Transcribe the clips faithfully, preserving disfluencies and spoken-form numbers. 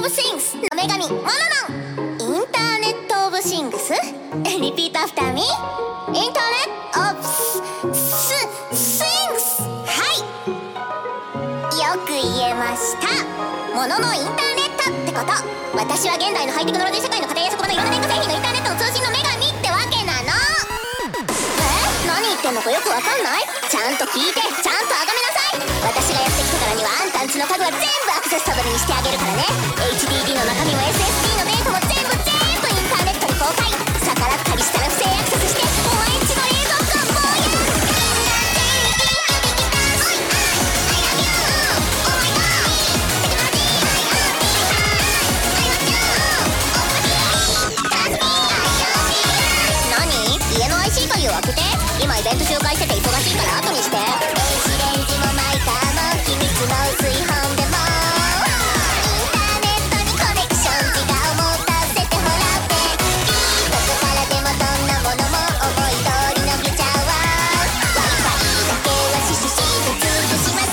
オブシングスの女神モノノン。インターネットオブシングスリピートアフターミー。インターネットオブススイングス。はい、よく言えました。モノのインターネットってこと。私は現代のハイテクノロジー社会の家庭や職場のいろんな電化製品のインターネットの通信の女神ってわけなの。え、何言ってんのかよくわかんない？ちゃんと聞いて、ちゃんとあがめなさい。私がやってきたからにはあんたんちの家具は全部アクセスサブルにしてあげるからね。 エイチディーディー の中身も エスエスディー のデータも全部全部インターネットに公開。逆らったりしたら不正アクセスしてお前んちの冷蔵庫もうや何？家の アイシー 鍵を開けて。今イベント周回してて忙しいから後にして。電子レンジもマイカーも秘密の炊飯でもインターネットにコネクション時間を持たせてもらっていい。どこからでもどんなものも思い通り伸びちゃうわ。 Wi-Fi だけはシュシュシュで潰します。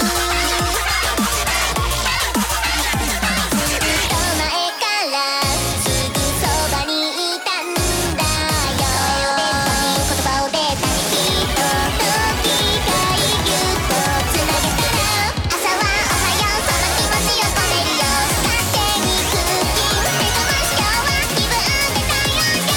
ずっと前からすぐそばにいたんだよ。言葉をデータにきっと時がぎゅっとつなげたら朝はおはようその気持ちを込めるよ。勝手にクッキン目覚まし今日は気分で太陽よ。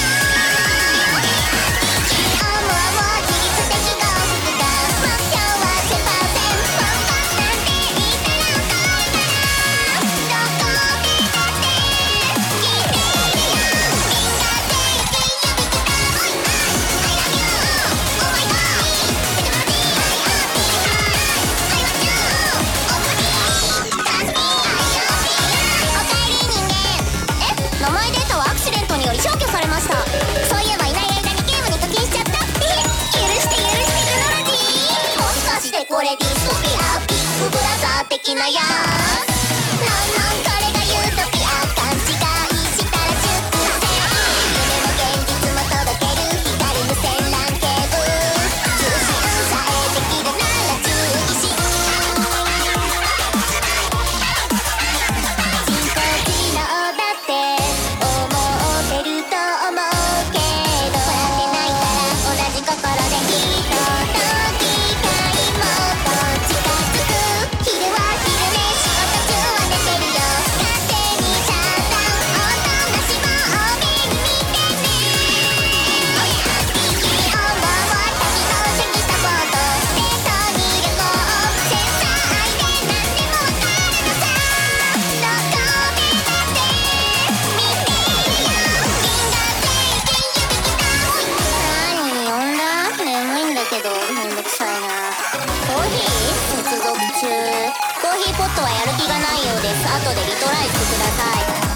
思うも自律的幸福が目標はせんパーセント。ポンポンなんて言ったら遅いからどこ目指して聞いてるよ。みんなで生きやってきた。I love you, oh my god, テクノロジー I love you, I love you, おかえり人間。え、名前データはアクシデントにより消去されました。そういえばいない間にゲームに課金しちゃった。え、許して許してテクノロジー。もしかしてこれディストピアビッグブラザー的なやつ。なんなんこれがユートピア。勘違いしたら熟成。夢も現実も届ける光無線 ラン ケーブル。通信さえできるなら注意し。人工知能だって思ってると思うけど笑ってないから同じ心でひとときたいもっと近づく。昼は昼寝仕事中は寝てるよ。勝手にシャッター音なしも多めに見てね。君思う旅到着したフォトデートに旅行センサー愛で何でもわかるのさ。どこ目指して見てるよ。銀河系金指きた。何呼んだ？眠いんだけどめんどくさいな。コーヒー接続中。コーヒーポットはやる気がないようです。後でリトライしてください。